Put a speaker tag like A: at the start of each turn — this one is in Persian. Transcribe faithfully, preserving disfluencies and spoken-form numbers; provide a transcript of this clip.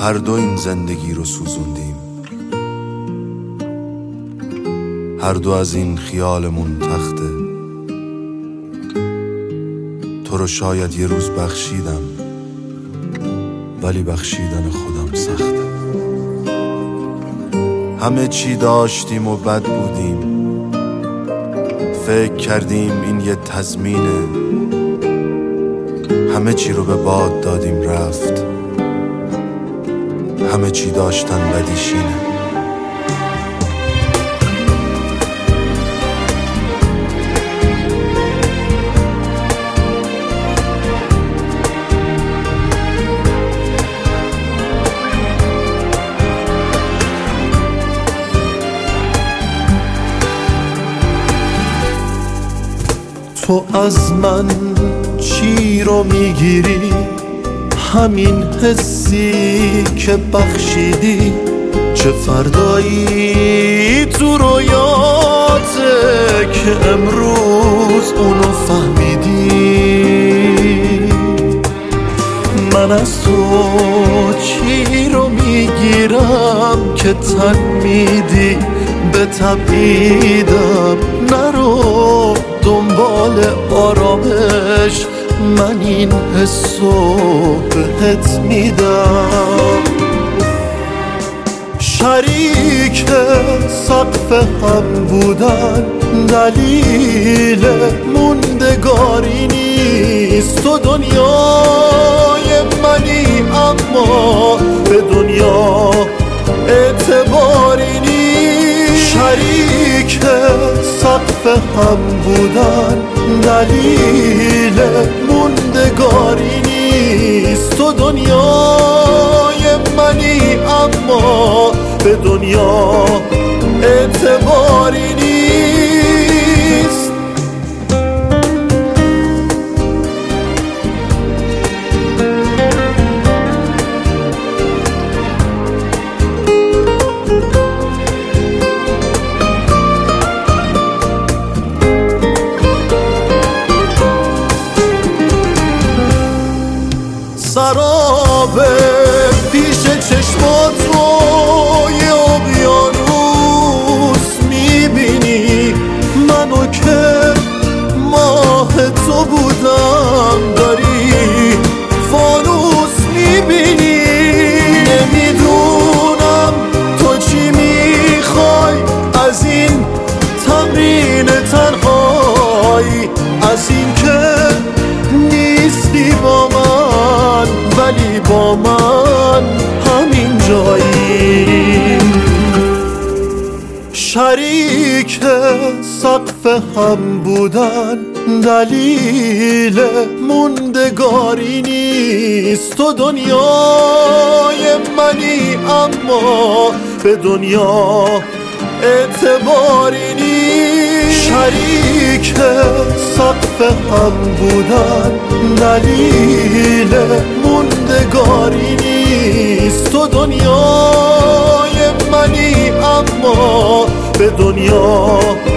A: هر دو این زندگی رو سوزوندیم، هر دو از این خیالمون تخته. تو رو شاید یه روز بخشیدم، ولی بخشیدن خودم سخته. همه چی داشتیم و بد بودیم، فکر کردیم این یه تضمینه. همه چی رو به باد دادیم رفت، همه چی داشتن بدیشینه.
B: تو از من چی رو میگیری؟ همین حسی که بخشیدی. چه فردایی تو رویاته که امروز اونو فهمیدی؟ من از تو چی رو میگیرم که تن میدی به تبعیدم؟ نرو دنبال آرامش، من این حسو بهت میدم. شریک سقف هم بودن دلیل موندگاری نیست. تو دنیای منی اما به دنیا اعتباری نیست. شریک سقف هم بودن دلیل موندگاری نیست. تو دنیای منی اما به دنیا اعتباری نیست. سرابه پیش چشمات رو یه اقیانوس میبینی. منو که ماه تو بودم داری فانوس میبینی. نمیدونم تو چی میخوای از این تمرین تنهایی، از این که نیستی با من ولی با من همین جایی. شریک سقف هم بودن دلیل موندگاری نیست. تو دنیای منی اما به دنیا اعتباری نیست. شریک سقف هم بودن دلیل موندگاری نیست. تو دنیای منی اما به دنیا